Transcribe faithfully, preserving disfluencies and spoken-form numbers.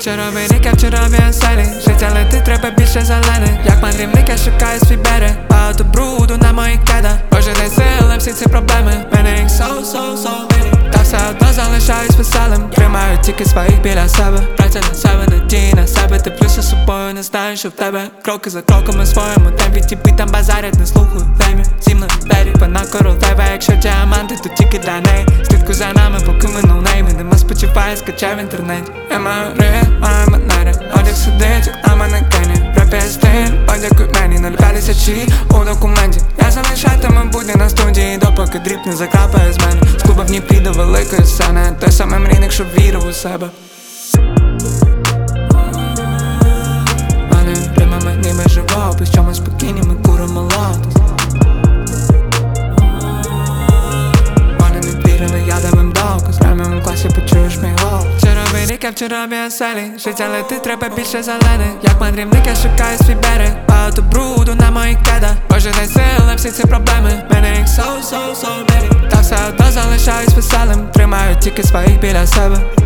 Вчоровий рік, я вчорові оселі. Життя летить, треба більше зелених. Як мандрівник, я шукаю свій берег. Багато бруду на моїх кедах. Боже, дай сили всі ці проблеми. Мене їх so-so-so many. Та все одно залишаюсь веселим. Тримаю тільки своїх біля себе. Праця на себе, надії на себе. Ти плюси з собою, не знаю, що в тебе. Кроки за кроками в своєму темпі. Ті там базарять, не слухаю темі. Зі мною двері, вона королева. Якщо діаманти, то тільки для неї. Слідкуй за нами, поки ми ноунейми. Нема спочиває, скачай в інтернеті. Я маю рит, маю манери. Одяг сидить, як на манекені. Реп є стиль, подякуй мені. нуль п'ятдесят у документі. Я залишатиму будні на студії, допоки дріб не закрапає з мене. З клуба в Дніпрі до великої сцени. Той самий мрійник, що вірив у себе. Мене римами ніби живопис. Чому спокійні, ми куримо лотос. Вони не вірили, я дав їм доказ. В ремовому класі почуєш мій голос. Вчоровий рік, я вчорові оселі. Життя летить, треба більше зелених. Як мандрівник, я шукаю свій берег. Багато бруду на моїх кедах. Боже, дай сили всі ці проблеми. Мене їх so-so-so many. Та все одно залишаюсь веселим. Тримаю тільки своїх біля себе.